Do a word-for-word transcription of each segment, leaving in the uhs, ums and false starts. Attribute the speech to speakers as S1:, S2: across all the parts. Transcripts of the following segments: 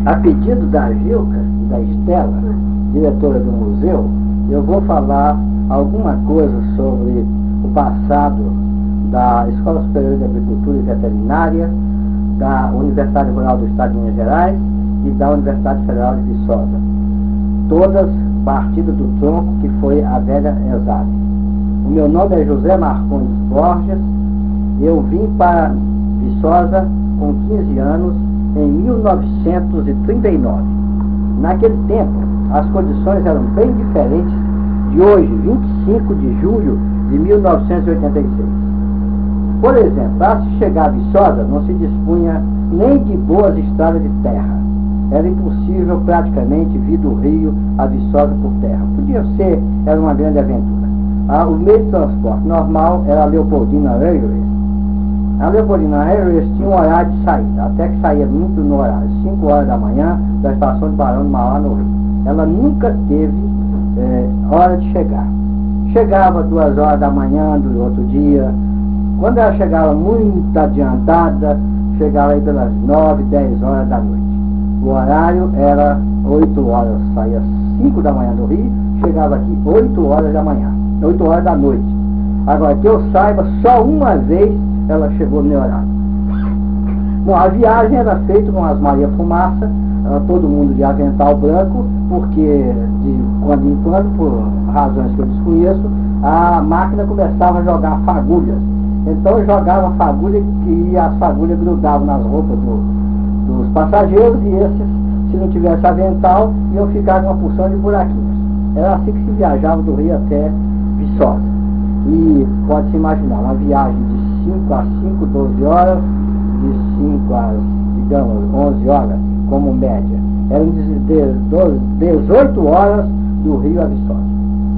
S1: A pedido da Gilca e da Estela, diretora do museu, eu vou falar alguma coisa sobre o passado da Escola Superior de Agricultura e Veterinária, da Universidade Rural do Estado de Minas Gerais e da Universidade Federal de Viçosa. Todas partidas do tronco que foi a velha ESAB. O meu nome é José Marcondes Borges. Eu vim para Viçosa com quinze anos em mil novecentos e trinta e nove. Naquele tempo, as condições eram bem diferentes de hoje, vinte e cinco de julho de mil novecentos e oitenta e seis. Por exemplo, para se chegar a Viçosa, não se dispunha nem de boas estradas de terra. Era impossível praticamente vir do Rio a Viçosa por terra. Podia ser, era uma grande aventura. Ah, o meio de transporte normal era a Leopoldina Railways. A Leopoldina Railways tinha um horário de saída, até que saía muito no horário, cinco horas da manhã, da estação de Barão do Mauá, no Rio. Ela nunca teve eh, hora de chegar. Chegava duas horas da manhã do outro dia. Quando ela chegava muito adiantada, chegava aí pelas nove, dez horas da noite. O horário era oito horas, saía cinco da manhã do Rio, chegava aqui oito horas da manhã, oito horas da noite. Agora, que eu saiba, só uma vez ela chegou no horário. Bom, a viagem era feita com as Maria Fumaça, uh, todo mundo de avental branco, porque de quando em quando, por razões que eu desconheço, a máquina começava a jogar fagulhas. Então eu jogava fagulha e as fagulhas grudavam nas roupas do, dos passageiros, e esses, se não tivesse avental, iam ficar com uma porção de buraquinhos. Era assim que se viajava do Rio até Viçosa. E pode-se imaginar, uma viagem de cinco a cinco, doze horas, de cinco a, digamos, onze horas, como média. Eram dezoito horas do Rio a Viçosa.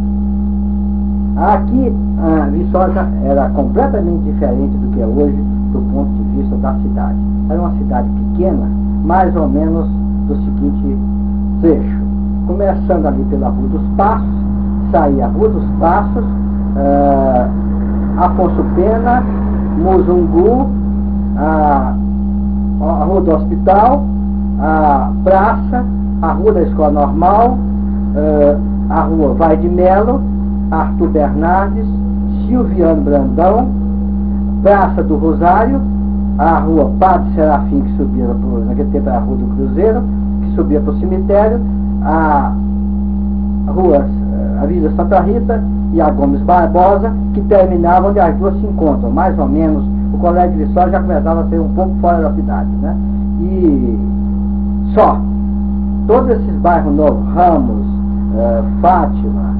S1: Aqui, a Viçosa era completamente diferente do que é hoje, do ponto de vista da cidade. Era uma cidade pequena, mais ou menos do seguinte trecho. Começando ali pela Rua dos Passos, saía a Rua dos Passos, uh, Afonso Pena, Muzungu, a, a Rua do Hospital, a Praça, a Rua da Escola Normal, uh, a Rua Vai de Melo, Arthur Bernardes, Silviano Brandão, Praça do Rosário, a Rua Padre Serafim, que subia, pro, naquele tempo era a Rua do Cruzeiro, que subia para o cemitério, a Rua Avenida Santa Rita e a Gomes Barbosa, que terminavam onde as duas se encontram, mais ou menos. O Colégio de Viçosa já começava a ser um pouco fora da cidade, né? E só, todos esses bairros novos, Ramos, uh, Fátima,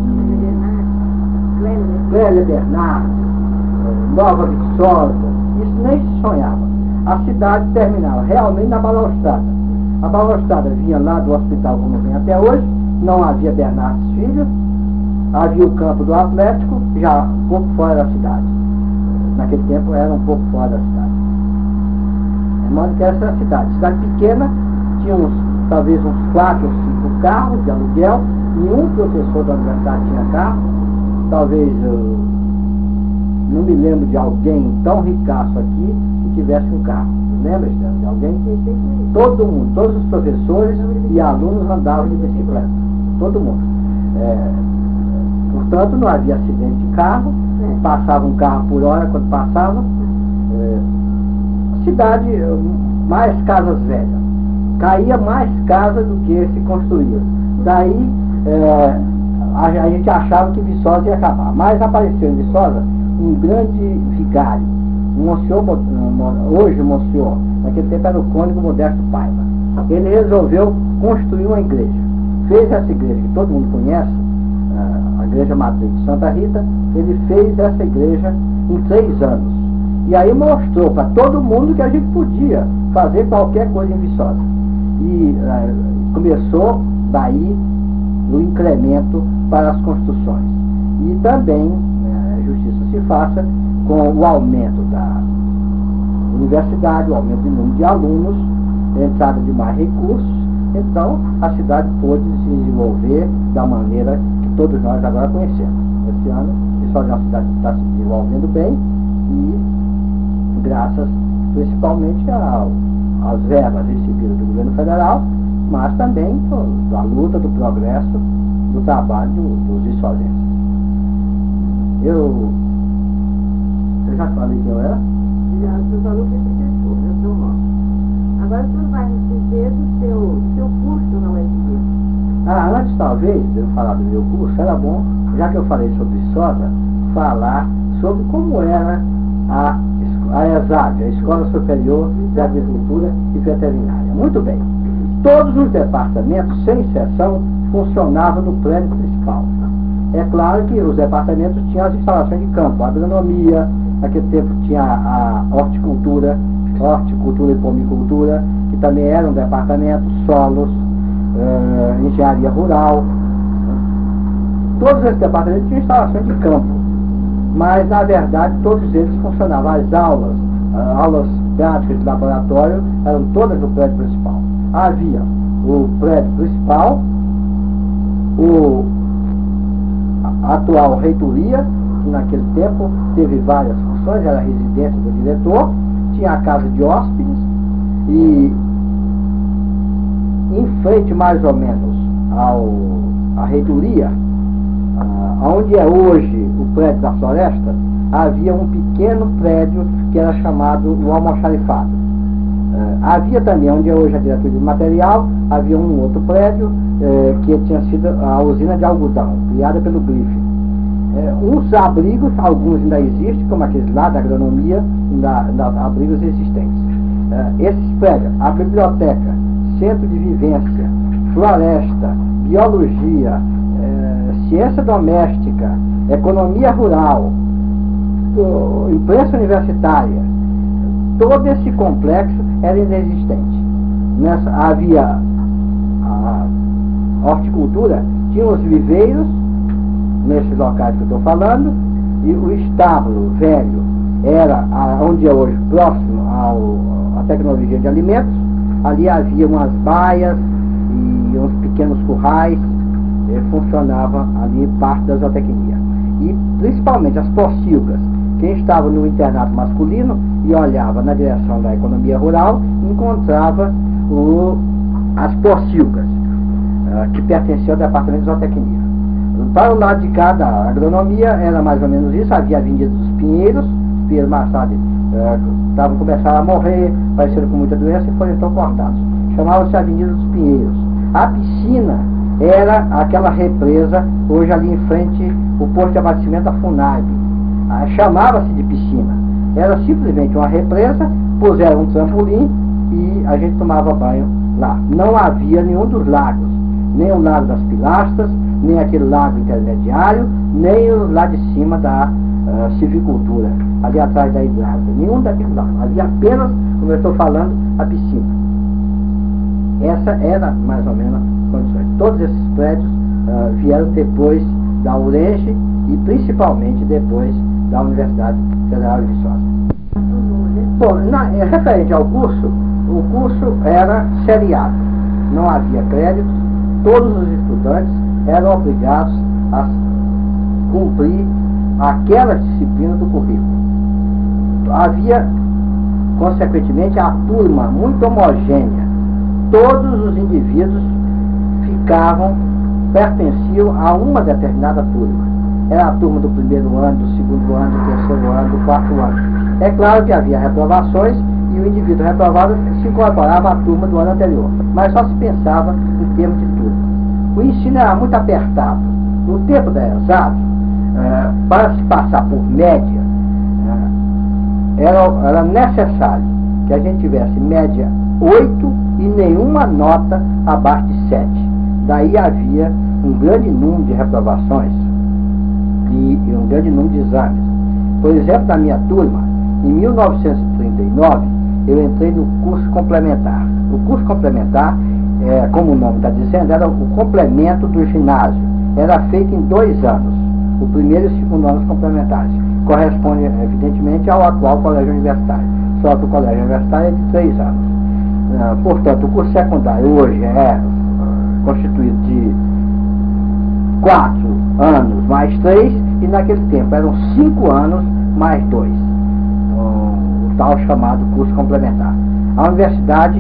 S1: Clélia Bernardo, Nova Viçosa, isso nem se sonhava. A cidade terminava realmente na balaustrada. A balaustrada vinha lá do hospital, como vem até hoje, não havia Bernardes Filho, havia o campo do Atlético, já um pouco fora da cidade. Naquele tempo era um pouco fora da cidade. É modo que essa era a cidade. Cidade pequena, tinha uns, talvez uns quatro ou cinco carros de aluguel, nenhum professor da universidade tinha carro. Talvez eu não me lembro de alguém tão ricaço aqui que tivesse um carro. Lembra, Estela? De alguém que todo mundo, todos os professores e alunos andavam de bicicleta. Todo mundo. É, portanto, não havia acidente de carro, passava um carro por hora quando passava. É, cidade, mais casas velhas. Caía mais casa do que se construía. Daí, é, a, a gente achava que Viçosa ia acabar. Mas apareceu em Viçosa um grande vigário, um monsenhor, hoje monsenhor, naquele tempo era o cônego Modesto Paiva. Ele resolveu construir uma igreja. Fez essa igreja que todo mundo conhece, a igreja matriz de Santa Rita. Ele fez essa igreja em três anos. E aí mostrou para todo mundo que a gente podia fazer qualquer coisa em Viçosa. E uh, começou daí o incremento para as construções. E também a justiça se faça com o aumento da universidade, o aumento do número de alunos, a entrada de mais recursos. Então a cidade pôde se desenvolver da maneira que todos nós agora conhecemos. Esse ano, Viçosa é uma cidade que está se desenvolvendo bem, e graças principalmente ao, as verbas recebidas do governo federal, mas também do, da luta, do progresso, do trabalho do, dos issozenses. Eu, eu já falei quem eu era?
S2: Já, você falou que você pessoa, é o seu nome. Agora o senhor vai nos dizer do seu, seu curso na U F B.
S1: Ah, antes talvez de eu falar do meu curso, era bom, já que eu falei sobre Viçosa, falar sobre como era a, a ESAG, a Escola Superior de Agricultura e Veterinária. Muito bem. Todos os departamentos, sem exceção, funcionavam no prédio principal. É claro que os departamentos tinham as instalações de campo, a agronomia, naquele tempo tinha a horticultura, horticultura e pomicultura, que também era um departamento, solos, uh, engenharia rural. Todos esses departamentos tinham instalações de campo, mas na verdade todos eles funcionavam. As aulas, uh, aulas práticas de laboratório eram todas no prédio principal. Havia o prédio principal, o, a atual reitoria, que naquele tempo teve várias funções, era a residência do diretor, tinha a casa de hóspedes e em frente mais ou menos ao, à reitoria, ah, onde é hoje o prédio da Floresta, havia um pequeno prédio que era chamado o Almoxarifado. Ah, havia também, onde é hoje a diretoria de material, havia um outro prédio eh, que tinha sido a usina de algodão, criada pelo Griffin. Eh, uns abrigos, alguns ainda existem, como aqueles lá da agronomia, ainda, ainda abrigos existentes. Eh, esses prédios, a biblioteca, centro de vivência, floresta, biologia, eh, ciência doméstica, economia rural, imprensa universitária, todo esse complexo era inexistente. Nessa, havia a horticultura, tinha os viveiros, nesses locais que eu estou falando, e o estábulo velho era a, onde é hoje, próximo ao, à tecnologia de alimentos. Ali havia umas baias e uns pequenos currais, eh, funcionava ali parte da zootecnia. E principalmente as porcilgas. Quem estava no internato masculino e olhava na direção da economia rural, encontrava o, as porcilgas, uh, que pertenciam ao departamento de zootecnia. Para o lado de cá da agronomia, era mais ou menos isso. Havia a Avenida dos Pinheiros, os pinheiros mais tarde estavam uh, começaram a morrer, pareceram com muita doença e foram então cortados. Chamava-se Avenida dos Pinheiros. A piscina era aquela represa, hoje ali em frente, o posto de abastecimento da FUNAB. Chamava-se de piscina. Era simplesmente uma represa, puseram um trampolim e a gente tomava banho lá. Não havia nenhum dos lagos, nem o lago das Pilastras, nem aquele lago intermediário, nem o lá de cima da uh, silvicultura, ali atrás da hidráulica. Nenhum daqueles lagos. Havia apenas, como eu estou falando, a piscina. Essa era mais ou menos as condições. Todos esses prédios uh, vieram depois da URENGE e principalmente depois da Universidade Federal de Viçosa. Bom, na, é, referente ao curso, o curso era seriado, não havia créditos, todos os estudantes eram obrigados a cumprir aquela disciplina do currículo. Havia, consequentemente, a turma muito homogênea, todos os indivíduos ficavam, pertenciam a uma determinada turma. Era a turma do primeiro ano, do segundo ano, do terceiro ano, do quarto ano. É claro que havia reprovações e o indivíduo reprovado se incorporava à turma do ano anterior, mas só se pensava em termos de turma. O ensino era muito apertado. No tempo da ESAG, eh, para se passar por média, eh, era, era necessário que a gente tivesse média oito e nenhuma nota abaixo de sete. Daí havia um grande número de reprovações e um grande número de exames. Por exemplo, na minha turma, em mil novecentos e trinta e nove, eu entrei no curso complementar. O curso complementar, é, como o nome está dizendo, era o complemento do ginásio. Era feito em dois anos, o primeiro e o segundo anos complementares. Corresponde, evidentemente, ao atual colégio universitário. Só que o colégio universitário é de três anos. Uh, portanto, o curso secundário hoje é uh, constituído de quatro anos mais três, e naquele tempo eram cinco anos mais dois, um, o tal chamado curso complementar. A universidade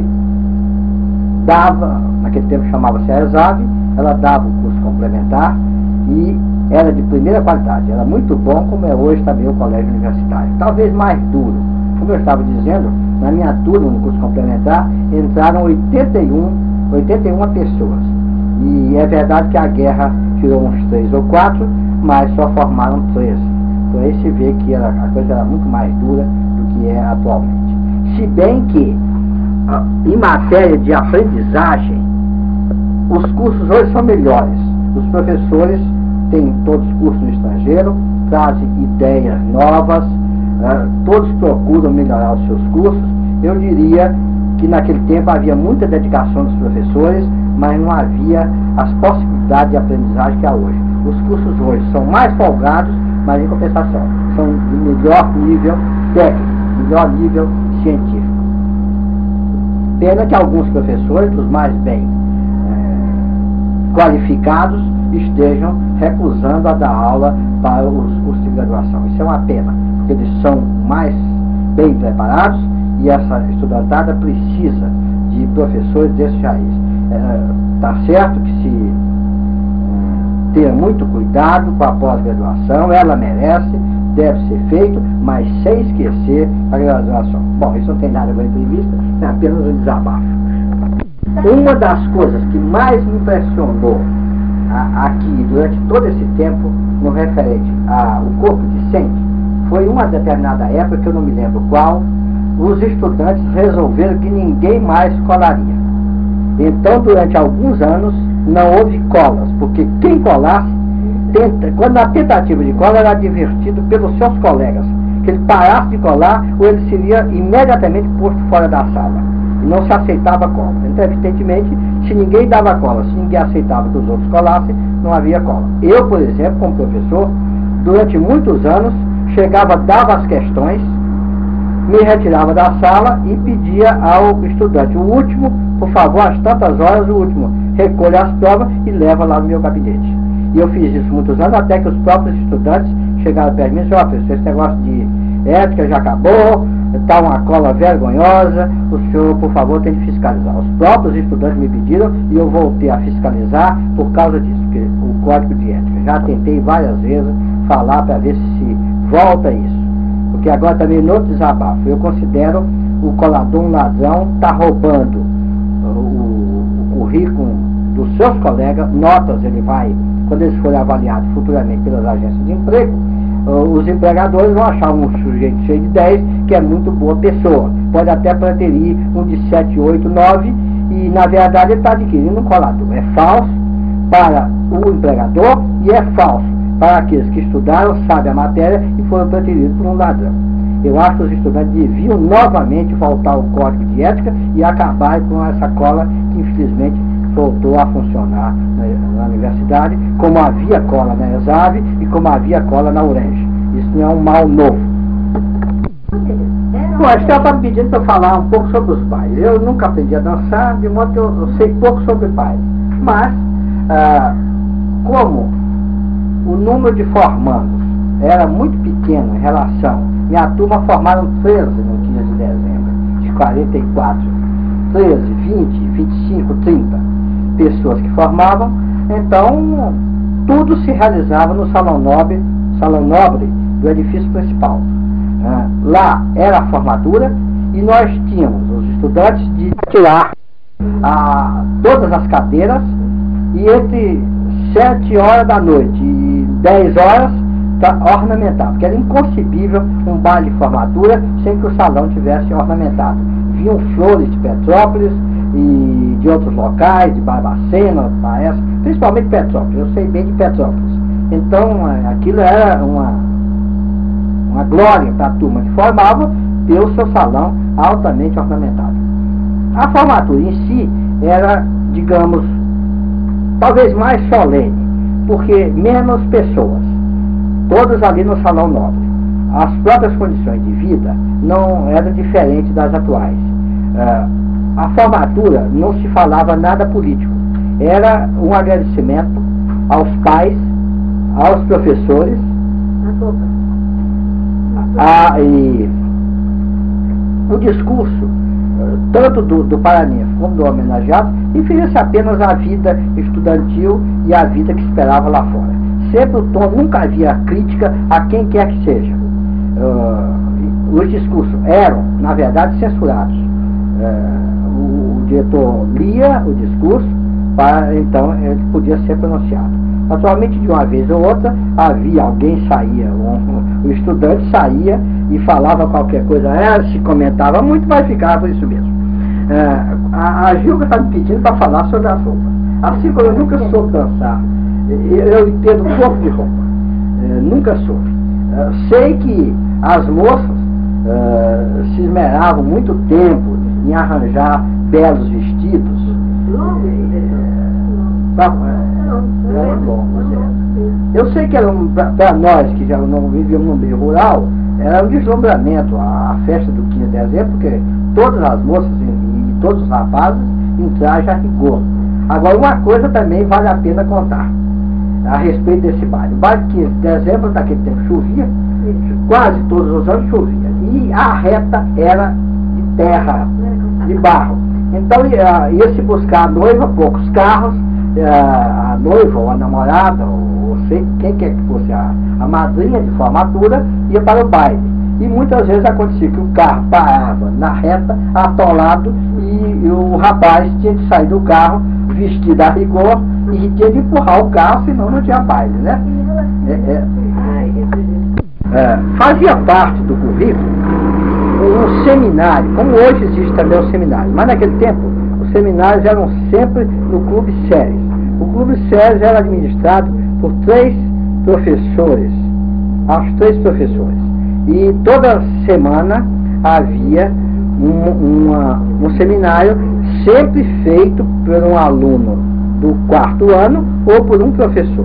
S1: dava, naquele tempo chamava-se a ESAV, ela dava o curso complementar e era de primeira qualidade, era muito bom, como é hoje também o colégio universitário. Talvez mais duro. Como eu estava dizendo, na minha turma, no curso complementar, entraram oitenta e uma pessoas. E é verdade que a guerra tirou uns três ou quatro, mas só formaram treze. Então aí se vê que era, a coisa era muito mais dura do que é atualmente. Se bem que, em matéria de aprendizagem, os cursos hoje são melhores. Os professores têm todos os cursos no estrangeiro, trazem ideias novas, uh, todos procuram melhorar os seus cursos. Eu diria que naquele tempo havia muita dedicação dos professores, mas não havia as possibilidades de aprendizagem que há hoje. Os cursos hoje são mais folgados, mas em compensação, são de melhor nível técnico, melhor nível científico. Pena que alguns professores, dos mais bem é, qualificados, estejam recusando a dar aula para os cursos de graduação. Isso é uma pena, porque eles são mais bem preparados e essa estudantada precisa de professores desse raiz. Está é, certo que se é, tenha muito cuidado com a pós-graduação, ela merece, deve ser feito, mas sem esquecer a graduação. Bom, isso não tem nada com a entrevista, é apenas um desabafo. Uma das coisas que mais me impressionou a, aqui durante todo esse tempo, no referente ao corpo discente, foi uma determinada época, que eu não me lembro qual, os estudantes resolveram que ninguém mais colaria. Então, durante alguns anos, não houve colas, porque quem colasse, tenta, quando na tentativa de cola, era advertido pelos seus colegas, que ele parasse de colar, ou ele seria imediatamente posto fora da sala. E não se aceitava cola. Então, evidentemente, se ninguém dava cola, se ninguém aceitava que os outros colassem, não havia cola. Eu, por exemplo, como professor, durante muitos anos, chegava, dava as questões, me retirava da sala e pedia ao estudante, o último, por favor, às tantas horas, o último, recolhe as provas e leva lá no meu gabinete. E eu fiz isso muitos anos, até que os próprios estudantes chegaram perto de mim e disseram, ó, professor, esse negócio de ética já acabou, está uma cola vergonhosa, o senhor, por favor, tem que fiscalizar. Os próprios estudantes me pediram e eu voltei a fiscalizar por causa disso, porque o código de ética. Já tentei várias vezes falar para ver se volta isso. Porque agora também no outro desabafo, eu considero o colador um ladrão, está roubando o, o currículo dos seus colegas, notas ele vai, quando eles forem avaliados futuramente pelas agências de emprego, os empregadores vão achar um sujeito cheio de dez, que é muito boa pessoa. Pode até preterir um de sete, oito, nove, e na verdade ele está adquirindo um colador. É falso para o empregador e é falso para aqueles que estudaram, sabem a matéria e foram preteridos por um ladrão. Eu acho que os estudantes deviam novamente voltar ao código de ética e acabar com essa cola que infelizmente voltou a funcionar na, na universidade, como havia cola na ESAV e como havia cola na URENGE. Isso não é um mal novo. Bom, a Estela está me pedindo para eu falar um pouco sobre os bailes. Eu nunca aprendi a dançar, de modo que eu, eu sei pouco sobre baile. Mas, ah, como o número de formandos era muito pequeno em relação, minha turma formaram treze no quinze de dezembro, de quarenta e quatro, treze, vinte, vinte e cinco, trinta pessoas que formavam, então tudo se realizava no Salão Nobre, Salão Nobre do edifício principal. Ah, lá era a formatura e nós tínhamos os estudantes de tirar ah, todas as cadeiras e entre sete horas da noite e dez horas tá, ornamentado, porque era inconcebível um baile de formatura sem que o salão tivesse ornamentado. Vinham flores de Petrópolis e de outros locais, de Barbacena, Paes, principalmente Petrópolis, eu sei bem de Petrópolis. Então aquilo era uma, uma glória para a turma que formava pelo seu salão altamente ornamentado. A formatura em si era, digamos, talvez mais solene, porque menos pessoas, todas ali no Salão Nobre. As próprias condições de vida não eram diferentes das atuais. Uh, a formatura não se falava nada político, era um agradecimento aos pais, aos professores, a, e o discurso uh, tanto do, do paraninfo como do homenageado, referia-se apenas à vida estudantil e à vida que esperava lá fora. Sempre o tom, nunca havia crítica a quem quer que seja. Uh, os discursos eram, na verdade, censurados. Uh, o, o diretor lia o discurso, para então ele podia ser pronunciado. Naturalmente, de uma vez ou outra, havia alguém saía, um, o estudante saía e falava qualquer coisa, é, se comentava muito, mas ficava por isso mesmo. Uh, a, a Gilga está me pedindo para falar sobre as roupas. Assim como eu nunca soube dançar, eu, eu entendo um pouco de roupa, uh, nunca soube. Uh, sei que as moças uh, se esmeravam muito tempo em arranjar belos vestidos. Eu sei que para nós que já não vivíamos no meio rural, era um deslumbramento a, a festa do quinze de dezembro, porque todas as moças e, e todos os rapazes em traje a rigor. Agora, uma coisa também vale a pena contar a respeito desse baile. O baile de quinze de dezembro, naquele tempo chovia, quase todos os anos chovia, e a reta era de terra, de barro. Então ia, ia se buscar a noiva, poucos carros, a, a noiva ou a namorada, ou sei, quem quer que fosse a, a madrinha de formatura, ia para o baile. E muitas vezes acontecia que o carro parava na reta, atolado, e, e o rapaz tinha de sair do carro vestido a rigor e tinha de empurrar o carro, senão não tinha baile, né? É, é, é, fazia parte do currículo um seminário, como hoje existe também o seminário, mas naquele tempo os seminários eram sempre no Clube Séries. O Clube Séries era administrado por três professores, aos três professores, e toda semana havia um, uma, um seminário sempre feito por um aluno do quarto ano ou por um professor.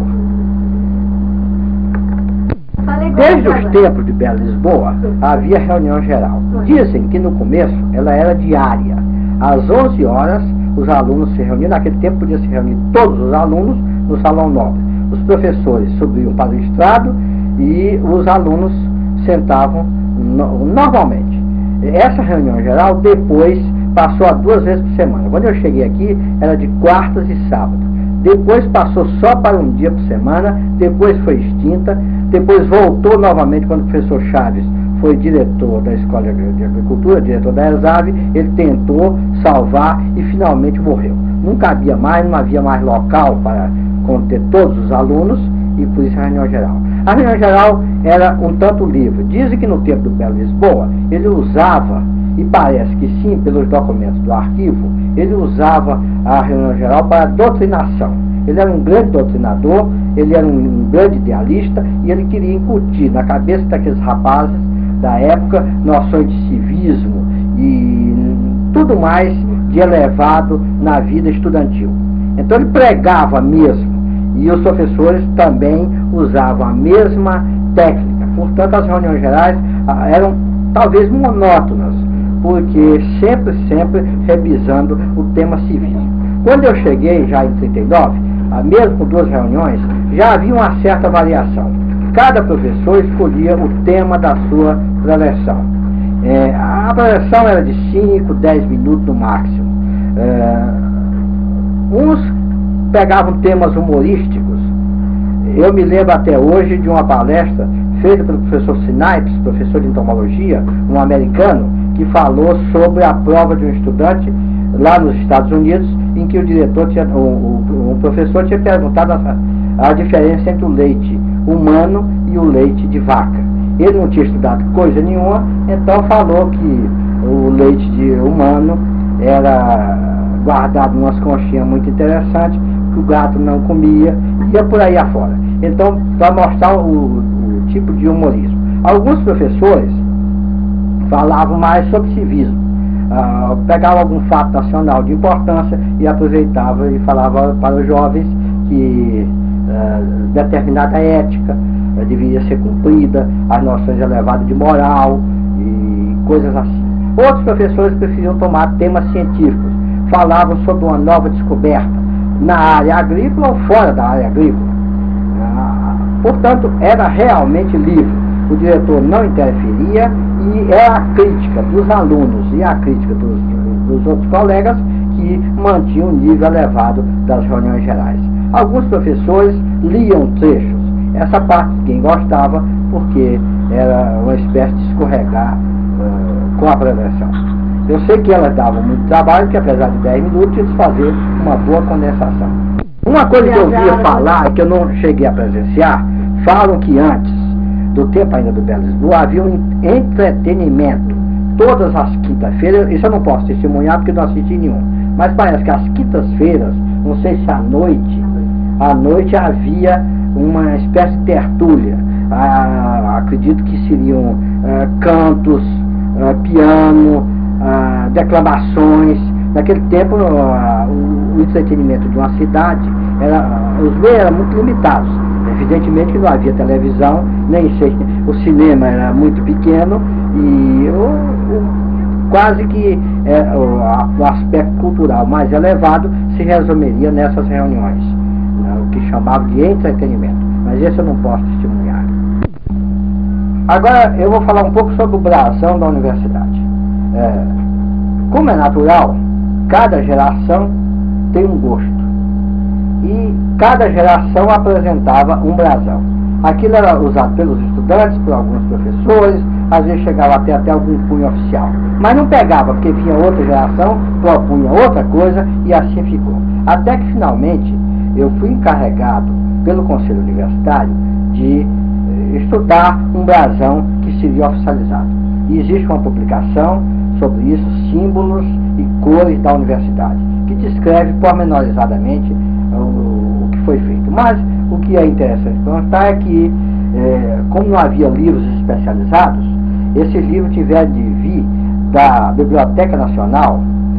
S1: Desde os tempos de Bela Lisboa, havia reunião geral. Dizem que no começo ela era diária. Às onze horas, os alunos se reuniam. Naquele tempo podia se reunir todos os alunos no Salão Nobre. Os professores subiam para o estrado e os alunos sentavam no, normalmente. Essa reunião geral depois passou a duas vezes por semana. Quando eu cheguei aqui, era de quartas e sábados. Depois passou só para um dia por semana, depois foi extinta, depois voltou novamente quando o professor Chaves foi diretor da Escola de Agricultura, diretor da ESAV, ele tentou salvar e finalmente morreu. Não cabia mais, não havia mais local para conter todos os alunos e por isso a reunião geral. A reunião geral era um tanto livre. Dizem que no tempo do Bela Lisboa, ele usava, e parece que sim, pelos documentos do arquivo, ele usava a reunião geral para doutrinação. Ele era um grande doutrinador, ele era um grande idealista e ele queria incutir na cabeça daqueles rapazes da época noções de civismo e tudo mais de elevado na vida estudantil. Então ele pregava mesmo e os professores também usavam a mesma técnica. Portanto, as reuniões gerais ah, eram talvez monótonas, porque sempre, sempre revisando o tema civismo. Quando eu cheguei, já em trinta e nove, mesmo com duas reuniões, já havia uma certa variação. Cada professor escolhia o tema da sua preleção. É, a preleção era de cinco, dez minutos no máximo. É, uns pegavam temas humorísticos. Eu me lembro até hoje de uma palestra feita pelo professor Sinipes, professor de entomologia, um americano, que falou sobre a prova de um estudante lá nos Estados Unidos, em que o diretor tinha, o, o, o professor tinha perguntado a, a diferença entre o leite humano e o leite de vaca. Ele não tinha estudado coisa nenhuma, então falou que o leite de humano era guardado em umas conchinhas muito interessantes, que o gato não comia, e ia por aí afora. Então, para mostrar o, o tipo de humorismo. Alguns professores falavam mais sobre civismo. Uh, pegava algum fato nacional de importância e aproveitava e falava para os jovens que uh, determinada ética uh, deveria ser cumprida, as noções elevadas de moral e coisas assim. Outros professores preferiam tomar temas científicos, falavam sobre uma nova descoberta na área agrícola ou fora da área agrícola. Uh, portanto, era realmente livre. O diretor não interferia e era a crítica dos alunos e a crítica dos, dos outros colegas que mantinham o nível elevado das reuniões gerais. Alguns professores liam trechos, essa parte quem gostava, porque era uma espécie de escorregar uh, com a prevenção. Eu sei que elas davam muito trabalho, que apesar de dez minutos, eles faziam uma boa condensação. Uma coisa que eu ouvia falar, e que eu não cheguei a presenciar, falam que antes, do tempo ainda do Belo Lisboa, havia um entretenimento. Todas as quintas-feiras, isso eu não posso testemunhar porque não assisti nenhum, mas parece que às quintas-feiras, não sei se à noite, à noite havia uma espécie de tertúlia. Ah, acredito que seriam ah, cantos, ah, piano, ah, declamações. Naquele tempo, ah, o, o entretenimento de uma cidade, era, os meios eram muito limitados. Evidentemente que não havia televisão, nem sei, o cinema era muito pequeno e o, o, quase que é, o, a, o aspecto cultural mais elevado se resumiria nessas reuniões, né, o que chamavam de entretenimento. Mas esse eu não posso testemunhar. Agora eu vou falar um pouco sobre o brasão da universidade. É, como é natural, cada geração tem um gosto. E cada geração apresentava um brasão. Aquilo era usado pelos estudantes, por alguns professores, às vezes chegava até, até algum punho oficial. Mas não pegava, porque vinha outra geração, propunha outra coisa, e assim ficou. Até que finalmente eu fui encarregado pelo Conselho Universitário de eh, estudar um brasão que seria oficializado. E existe uma publicação sobre isso, símbolos e cores da universidade, que descreve pormenorizadamente o que foi feito. Mas o que é interessante contar é que, é, como não havia livros especializados, esses livros tiveram de vir da Biblioteca Nacional.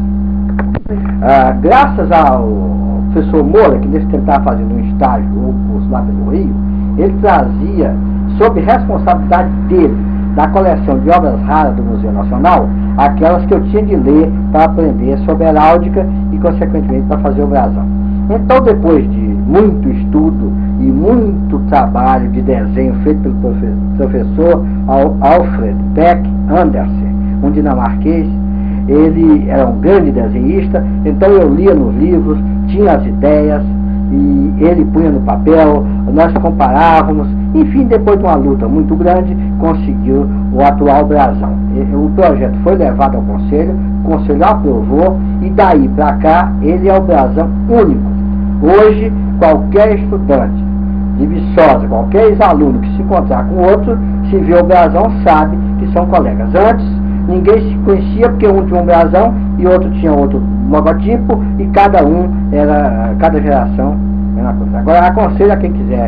S1: Ah, graças ao professor Moura, que nesse tempo estava fazendo um estágio ou curso lá pelo Rio, ele trazia, sob responsabilidade dele, da coleção de obras raras do Museu Nacional, aquelas que eu tinha de ler para aprender sobre heráldica e, consequentemente, para fazer o brasão. Então, depois de muito estudo e muito trabalho de desenho feito pelo professor Alfred Beck Andersen, um dinamarquês, ele era um grande desenhista, então eu lia nos livros, tinha as ideias, e ele punha no papel, nós comparávamos, enfim, depois de uma luta muito grande, conseguiu o atual brasão. O projeto foi levado ao Conselho, o Conselho aprovou, e daí para cá, ele é o brasão único. Hoje, qualquer estudante de Viçosa, qualquer ex-aluno que se encontrar com outro, se vê o brasão, sabe que são colegas. Antes, ninguém se conhecia porque um tinha um brasão e outro tinha outro logotipo, e cada um era, cada geração era uma coisa. Agora, aconselho a quem quiser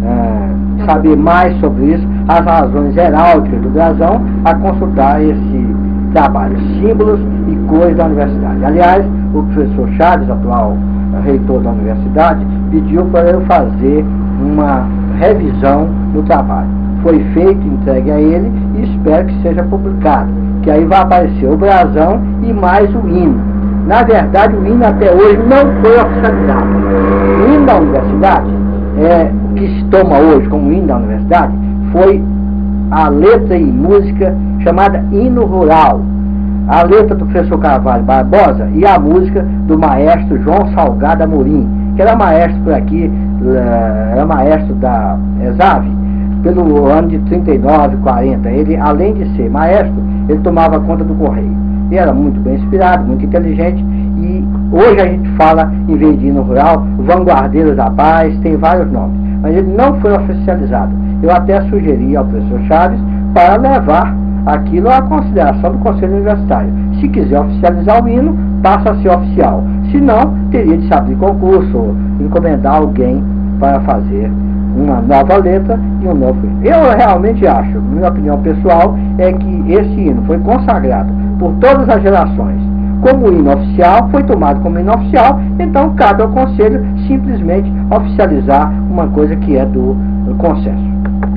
S1: é, saber mais sobre isso, as razões heráldicas do brasão, a consultar esse trabalho, símbolos e cores da universidade. Aliás, o professor Chaves, atual reitor da universidade, pediu para eu fazer uma revisão do trabalho. Foi feito, entregue a ele, e espero que seja publicado, que aí vai aparecer o brasão e mais o hino. Na verdade, o hino até hoje não foi oficializado. O hino da universidade, é, que se toma hoje como hino da universidade, foi a letra e música chamada Hino Rural. A letra do professor Carvalho Barbosa e a música do maestro João Salgado Amorim, que era maestro por aqui, era maestro da ESAV, pelo ano de trinta e nove, quarenta. Ele, além de ser maestro, ele tomava conta do correio. Ele era muito bem inspirado, muito inteligente, e hoje a gente fala, em vez de hino rural, Vanguardeiros da Paz, tem vários nomes, mas ele não foi oficializado. Eu até sugeri ao professor Chaves para levar aquilo à consideração do Conselho Universitário. Se quiser oficializar o hino, passa a ser oficial. Se não, teria de se abrir concurso, ou encomendar alguém para fazer uma nova letra e um novo hino. Eu realmente acho, minha opinião pessoal, é que esse hino foi consagrado por todas as gerações como hino oficial, foi tomado como hino oficial, então cabe ao Conselho simplesmente oficializar uma coisa que é do consenso.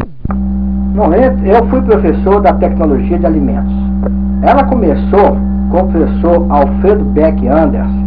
S1: Bom, eu fui professor da tecnologia de alimentos. Ela começou com o professor Alfredo Beck Andersen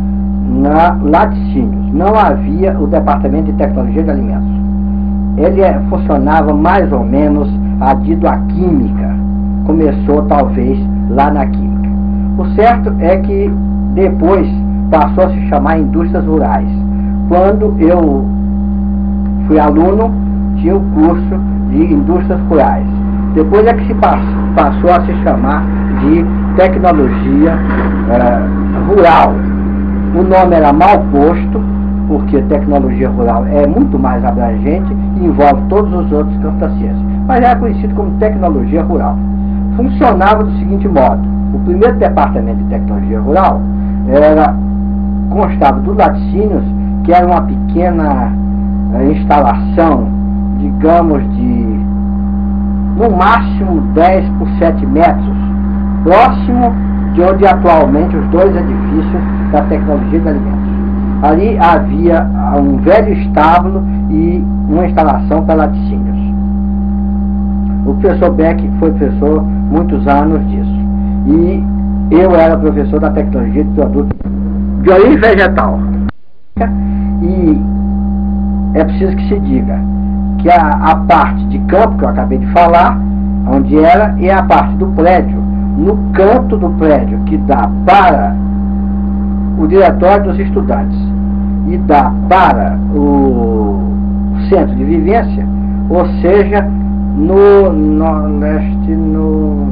S1: na Laticínios. Não havia o departamento de tecnologia de alimentos. Ele é, funcionava mais ou menos adido à química. Começou talvez lá na química. O certo é que depois passou a se chamar Indústrias Rurais. Quando eu fui aluno, tinha o curso de Indústrias Rurais. Depois é que se passou a se chamar de Tecnologia uh, Rural. O nome era mal posto, porque tecnologia rural é muito mais abrangente e envolve todos os outros campos da ciência. Mas era conhecido como tecnologia rural. Funcionava do seguinte modo: o primeiro departamento de tecnologia rural era, constava dos laticínios, que era uma pequena eh, instalação, digamos, de no máximo dez por sete metros, próximo de onde atualmente os dois edifícios da tecnologia de alimentos. Ali havia um velho estábulo e uma instalação para laticínios. O professor Beck foi professor muitos anos disso. E eu era professor da tecnologia de produtos de origem vegetal. E é preciso que se diga que a, a parte de campo que eu acabei de falar, onde era, e a parte do prédio, no canto do prédio que dá para o diretório dos estudantes e dá para o centro de vivência, ou seja, no nordeste, no,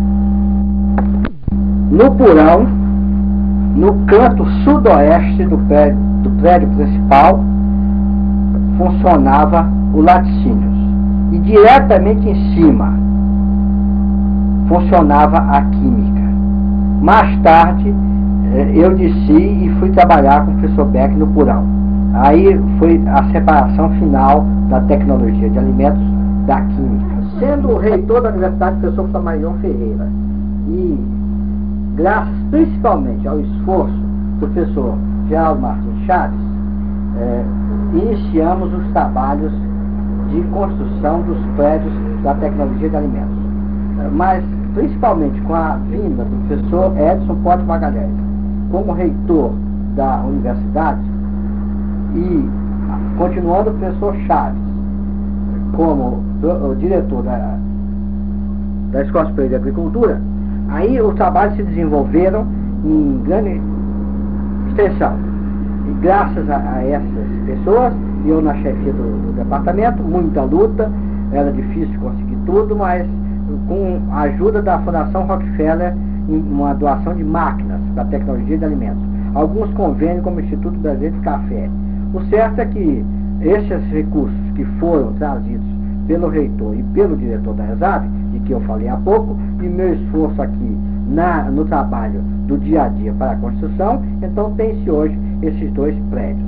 S1: no porão, no canto sudoeste do prédio, do prédio principal, funcionava o laticínios. E diretamente em cima funcionava a química. Mais tarde, eu desci e fui trabalhar com o professor Beck no porão. Aí foi a separação final da tecnologia de alimentos da química. Sendo o reitor da universidade, o professor Flamarion Ferreira, e graças principalmente ao esforço do professor Geraldo Martins Chaves, é, iniciamos os trabalhos de construção dos prédios da tecnologia de alimentos. Mas, principalmente com a vinda do professor Edson Pote Magalhães como reitor da universidade e continuando o professor Chaves como o diretor da, da Escola Superior de Agricultura, aí os trabalhos se desenvolveram em grande extensão. E graças a, a essas pessoas, eu na chefia do, do departamento, muita luta, era difícil conseguir tudo, mas com a ajuda da Fundação Rockefeller, em uma doação de máquinas para a tecnologia de alimentos, alguns convênios como o Instituto Brasileiro de Café. O certo é que esses recursos que foram trazidos pelo reitor e pelo diretor da ESAB, de que eu falei há pouco, e meu esforço aqui na, no trabalho do dia a dia para a construção, então tem-se hoje esses dois prédios.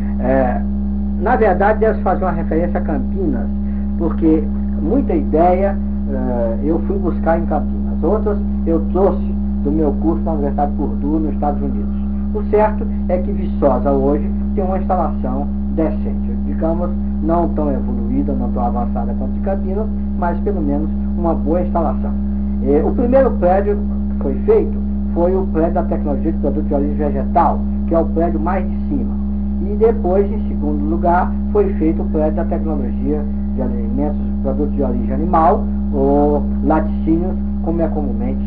S1: É, na verdade, deve fazer uma referência a Campinas, porque muita ideia uh, eu fui buscar em Campinas, outras eu trouxe do meu curso na Universidade de Purdue, nos Estados Unidos. O certo é que Viçosa hoje tem uma instalação decente, digamos, não tão evoluída, não tão avançada quanto de Campinas, mas pelo menos uma boa instalação. Eh, o primeiro prédio que foi feito foi o prédio da tecnologia de produtos de origem vegetal, que é o prédio mais de cima. E depois, em segundo lugar, foi feito o prédio da tecnologia de alimentos, produtos de origem animal, ou laticínios, como é comumente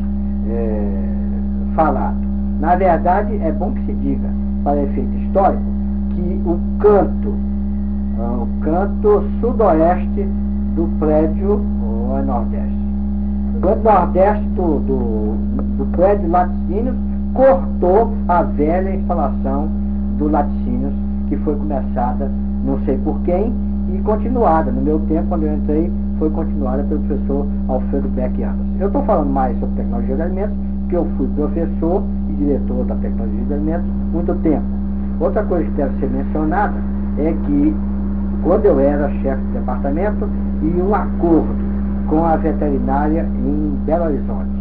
S1: é, falado. Na verdade, é bom que se diga, para efeito histórico, que o canto, uh, o canto sudoeste do prédio, ou é nordeste, o canto nordeste do, do, do prédio laticínios cortou a velha instalação do laticínios, que foi começada, não sei por quem, e continuada. No meu tempo, quando eu entrei, foi continuada pelo professor Alfredo Beck Anderson. Eu estou falando mais sobre tecnologia de alimentos, porque eu fui professor e diretor da tecnologia de alimentos muito tempo. Outra coisa que deve ser mencionada é que, quando eu era chefe de departamento, e um acordo com a veterinária em Belo Horizonte.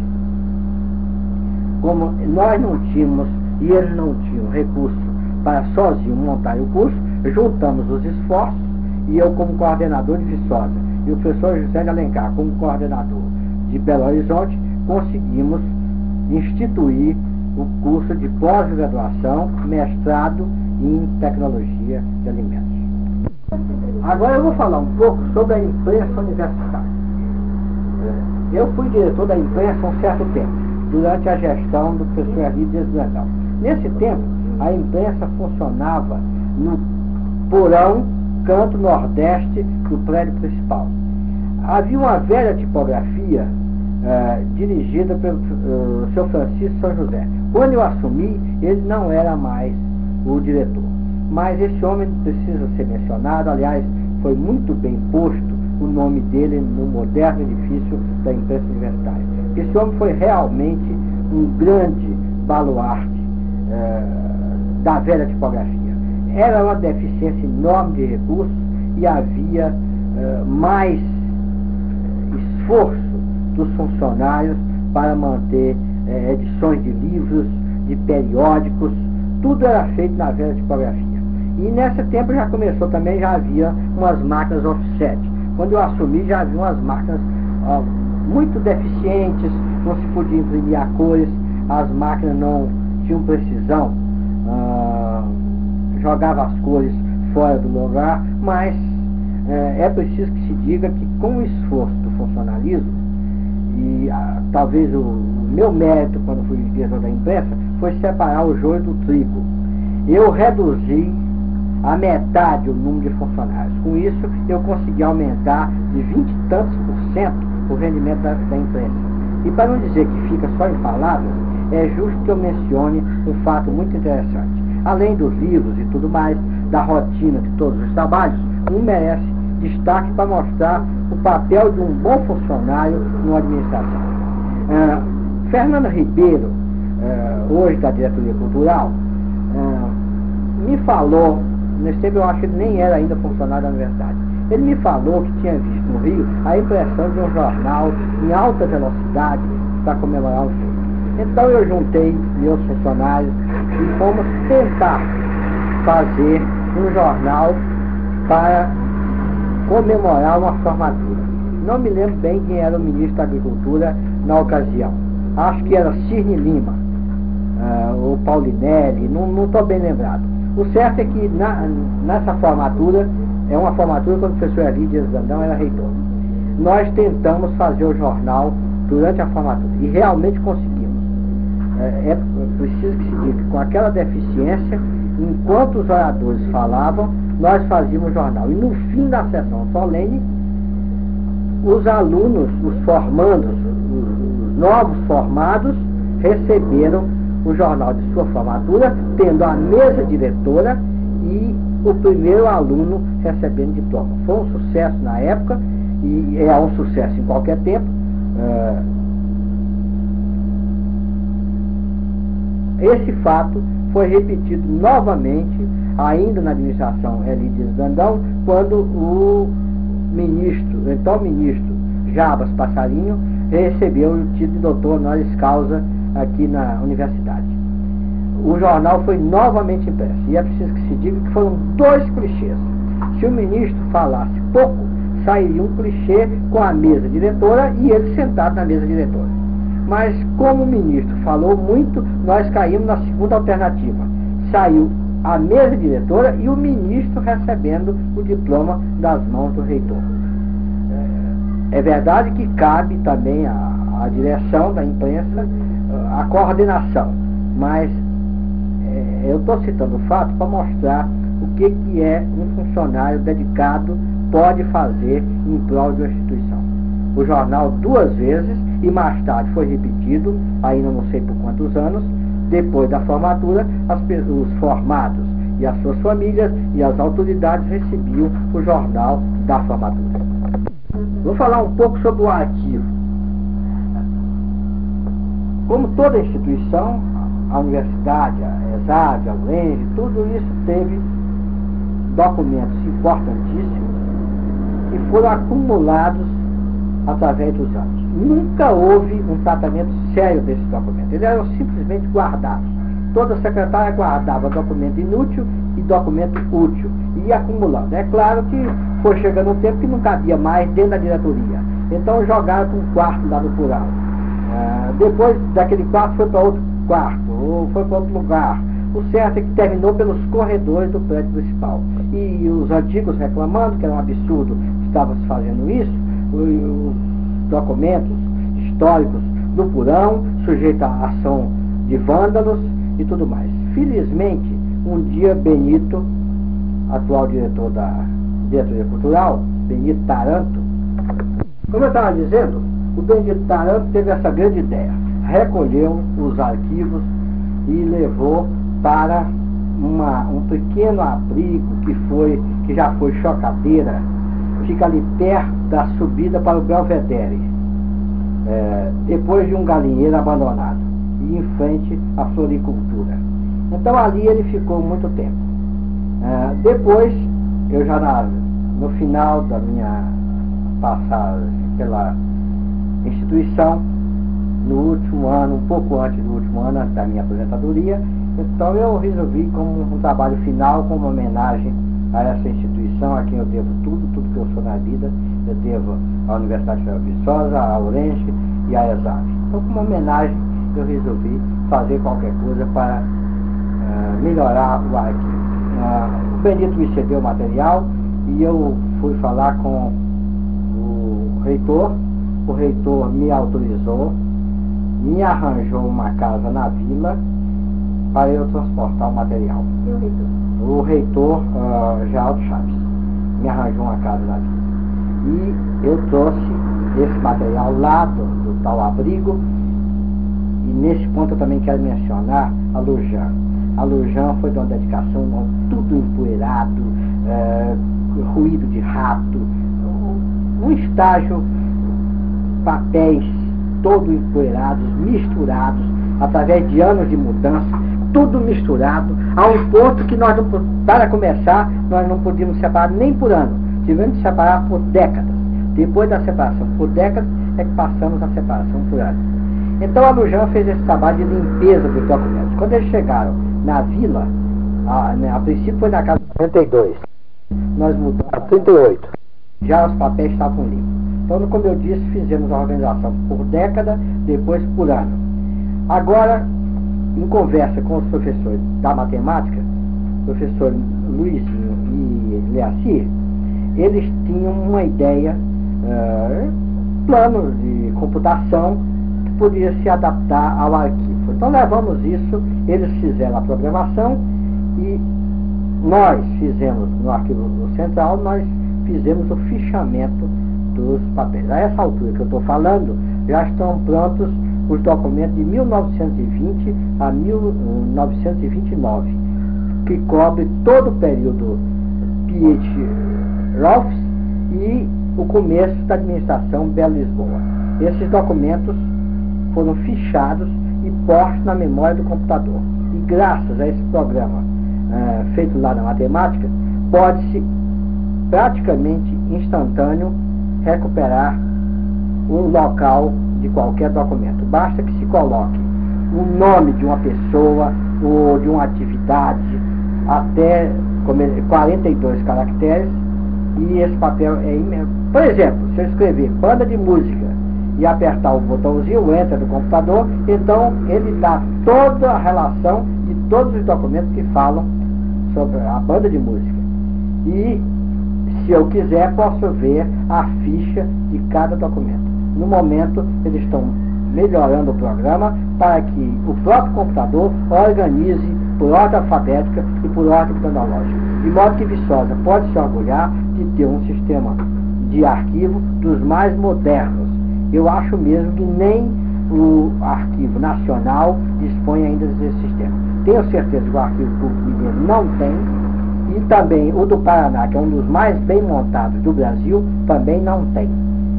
S1: Como nós não tínhamos, e eles não tinham recurso para sozinho montar o curso, juntamos os esforços, e eu como coordenador de Viçosa, e o professor José de Alencar como coordenador de Belo Horizonte, conseguimos instituir o curso de pós-graduação, mestrado em tecnologia de alimentos. Agora eu vou falar um pouco sobre a imprensa universitária. Eu fui diretor da imprensa há um certo tempo. durante a gestão do professor Erli Dias Brandão. Nesse tempo, a imprensa funcionava no porão, canto nordeste do prédio principal. Havia uma velha tipografia uh, dirigida pelo uh, seu Francisco São José. Quando eu assumi, ele não era mais o diretor. Mas esse homem precisa ser mencionado, aliás, foi muito bem posto o nome dele no moderno edifício da imprensa universitária. Esse homem foi realmente um grande baluarte uh, da velha tipografia. Era uma deficiência enorme de recursos e havia uh, mais esforço dos funcionários para manter uh, edições de livros, de periódicos, tudo era feito na velha tipografia. E nesse tempo já começou também, já havia umas máquinas offset. Quando eu assumi, já havia umas máquinas uh, muito deficientes, não se podia imprimir a cores, as máquinas não tinham precisão, uh, jogava as cores fora do lugar, mas uh, é preciso que se diga que com o esforço do funcionalismo, e uh, talvez o, o meu mérito quando fui diretor da imprensa, foi separar o joio do trigo. Eu reduzi a metade o número de funcionários. Com isso, eu consegui aumentar de vinte e tantos por cento o rendimento da, da imprensa. E para não dizer que fica só em palavras, é justo que eu mencione um fato muito interessante. Além dos livros e tudo mais, da rotina de todos os trabalhos, um merece destaque para mostrar o papel de um bom funcionário numa administração. Uh, Fernando Ribeiro, uh, hoje da diretoria cultural, uh, me falou, nesse tempo eu acho que ele nem era ainda funcionário da universidade, ele me falou que tinha visto no Rio a impressão de um jornal em alta velocidade para comemorar o feito. Então eu juntei meus funcionários e fomos tentar fazer um jornal para comemorar uma formatura. Não me lembro bem quem era o ministro da Agricultura na ocasião. Acho que era Cirne Lima, uh, ou Paulinelli, não estou bem lembrado. O certo é que na, nessa formatura, é uma formatura quando o professor Erli Dias Brandão era reitor. Nós tentamos fazer o jornal durante a formatura e realmente conseguimos. É, é preciso que se diga que com aquela deficiência, enquanto os oradores falavam, nós fazíamos o jornal. E no fim da sessão solene, os alunos, os formandos, os, os novos formados, receberam o jornal de sua formatura, tendo a mesa diretora e o primeiro aluno recebendo diploma. Foi um sucesso na época, e é um sucesso em qualquer tempo. Uh, esse fato foi repetido novamente, ainda na administração Erli Dias Brandão, quando o ministro, então ministro Jabas Passarinho, recebeu o título de doutor honoris causa aqui na universidade. O jornal foi novamente impresso, e é preciso que se diga que foram dois clichês. Se o ministro falasse pouco, sairia um clichê com a mesa diretora e ele sentado na mesa diretora. Mas como o ministro falou muito, nós caímos na segunda alternativa. Saiu a mesa diretora e o ministro recebendo o diploma das mãos do reitor. É verdade que cabe também à, à direção da imprensa a coordenação, mas é, eu estou citando o fato para mostrar o que, que é um funcionário dedicado pode fazer em prol de uma instituição. O jornal duas vezes, e mais tarde foi repetido, ainda não sei por quantos anos, depois da formatura, as, os formados e as suas famílias e as autoridades recebiam o jornal da formatura. Vou falar um pouco sobre o arquivo. Como toda instituição, a universidade, a ESAD, a U E N G, tudo isso teve documentos importantíssimos que foram acumulados através dos anos. Nunca houve um tratamento sério desses documentos. Eles eram simplesmente guardados. Toda secretária guardava documento inútil e documento útil, e ia acumulando. É claro que foi chegando um tempo que não cabia mais dentro da diretoria. Então jogaram para um quarto lá no plural. Uh, depois daquele quarto foi para outro quarto, ou foi para outro lugar. O certo é que terminou pelos corredores do prédio principal. E os antigos reclamando que era um absurdo que estava se fazendo isso, os documentos históricos do porão, sujeito à ação de vândalos e tudo mais. Felizmente, um dia Benito, atual diretor da diretoria cultural, Benito Taranto, como eu estava dizendo, o Benito Taranto teve essa grande ideia, recolheu os arquivos e levou para uma, um pequeno abrigo que, foi, que já foi chocadeira, fica ali perto da subida para o Belvedere, é, depois de um galinheiro abandonado, e em frente à floricultura. Então ali ele ficou muito tempo. É, depois, eu já na, no final da minha passagem pela instituição, no último ano, um pouco antes do último ano, antes da minha aposentadoria, então eu resolvi, como um trabalho final, como uma homenagem a essa instituição, a quem eu devo tudo, tudo que eu sou na vida, eu devo à Universidade Federal de Viçosa, à URENSC e à ESAV. Então, como homenagem, eu resolvi fazer qualquer coisa para uh, melhorar o arquivo. Uh, o Benito me cedeu o material e eu fui falar com o reitor, o reitor me autorizou, me arranjou uma casa na vila para eu transportar o material.
S2: E o reitor?
S1: O reitor uh, Geraldo Chaves me arranjou uma casa na vila. E eu trouxe esse material lá do, do tal abrigo. E nesse ponto eu também quero mencionar a Lujan. A Lujan foi de uma dedicação, tudo empoeirado, é, ruído de rato, um estágio, papéis todos empoeirados, misturados, através de anos de mudança, tudo misturado, a um ponto que nós, não, para começar, nós não podíamos separar nem por ano, tivemos que separar por décadas. Depois da separação por décadas, é que passamos a separação por ano. Então a Lujan fez esse trabalho de limpeza dos documentos. Quando eles chegaram na vila, a, né, a princípio foi na casa trinta e dois, nós mudamos a trinta e oito, já os papéis estavam limpos. Então, como eu disse, fizemos a organização por década, depois por ano. Agora, em conversa com os professores da matemática, professor Luizinho e Leacir, eles tinham uma ideia, uh, planos de computação que podia se adaptar ao arquivo. Então levamos isso, eles fizeram a programação e nós fizemos, no arquivo central, nós fizemos o fichamento dos papéis. A essa altura que eu estou falando, já estão prontos os documentos de mil novecentos e vinte a mil novecentos e vinte e nove, que cobre todo o período Piet Rolfs e o começo da administração Bela Lisboa. Esses documentos foram fichados e postos na memória do computador. E graças a esse programa uh, feito lá na matemática, pode-se praticamente instantâneo recuperar o local de qualquer documento. Basta que se coloque o nome de uma pessoa ou de uma atividade até quarenta e dois caracteres e esse papel é imenso. Por exemplo, se eu escrever banda de música e apertar o botãozinho, o enter do computador, então ele dá toda a relação de todos os documentos que falam sobre a banda de música. E se eu quiser, posso ver a ficha de cada documento. No momento, eles estão melhorando o programa para que o próprio computador organize por ordem alfabética e por ordem cronológica. De modo que Viçosa pode se orgulhar de ter um sistema de arquivo dos mais modernos. Eu acho mesmo que nem o Arquivo Nacional dispõe ainda desse sistema. Tenho certeza que o Arquivo Público Mineiro não tem, e também o do Paraná, que é um dos mais bem montados do Brasil, também não tem.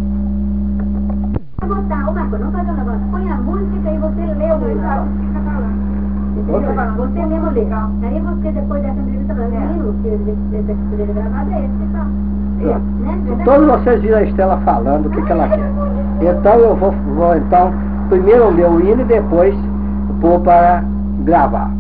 S2: Botar, ô Marco, não faz uma banda, põe a música e você lê o musical. Entendeu? Você mesmo lê. Aí você, depois dessa entrevista, fala, viu, que esse aqui poderia gravado é esse e tal. Né?
S1: Todos vocês viram a Estela falando o que, que ela quer. Então eu vou, vou então, primeiro ler o hino e depois pôr para gravar.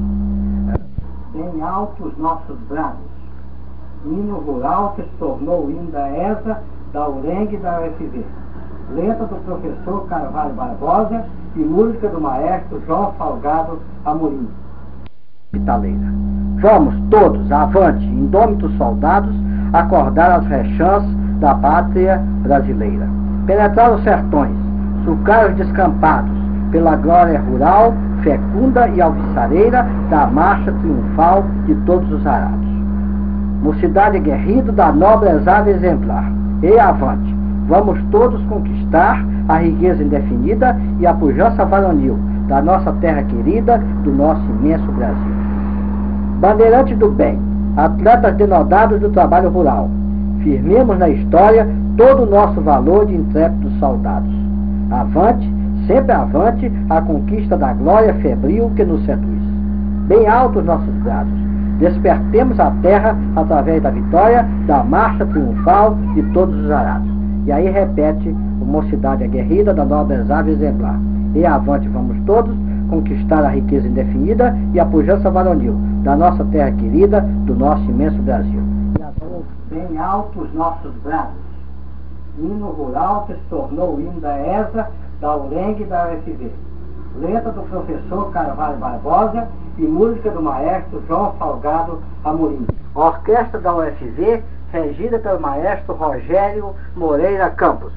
S1: Em altos nossos brados, hino rural que se tornou o hino da E S A, da U R E N G e da U F V. Letra do professor Carvalho Barbosa e música do maestro João Salgado Amorim. Pitaleira. Vamos todos, avante, indômitos soldados, acordar as rechãs da pátria brasileira. Penetrar os sertões, sucar os descampados, pela glória rural, fecunda e alvissareira da marcha triunfal de todos os arados. Mocidade aguerrida da nobre exave exemplar, e avante, vamos todos conquistar a riqueza indefinida e a pujança varonil da nossa terra querida, do nosso imenso Brasil. Bandeirantes do bem, atletas denodados do trabalho rural, firmemos na história todo o nosso valor de intrépidos soldados. Avante, sempre avante, a conquista da glória febril que nos seduz. Bem altos nossos braços, despertemos a terra através da vitória, da marcha triunfal de todos os arados. E aí repete o mocidade aguerrida da nobre exave exemplar. E avante vamos todos conquistar a riqueza indefinida e a pujança varonil da nossa terra querida, do nosso imenso Brasil. E agora bem altos nossos braços, hino rural que se tornou o hino da E S A, da U R E N G e da U F V. Letra do professor Carvalho Barbosa e música do maestro João Salgado Amorim. Orquestra da U F V, regida pelo maestro Rogério Moreira Campos.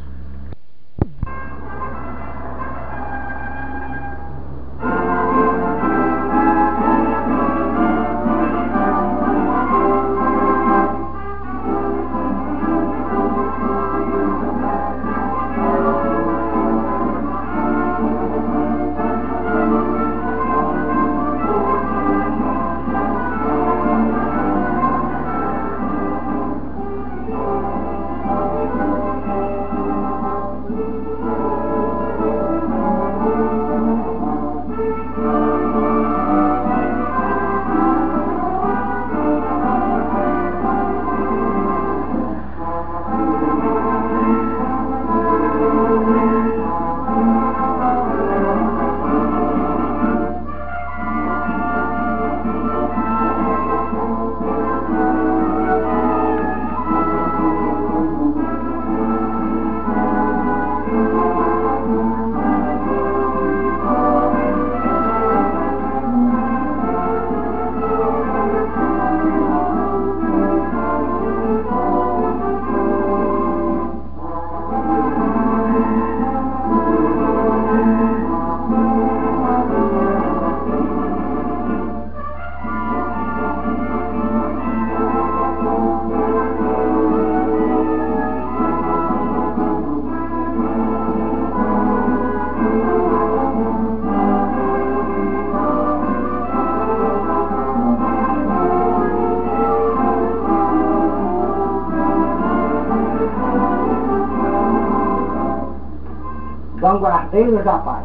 S1: Vanguardeiros da Paz.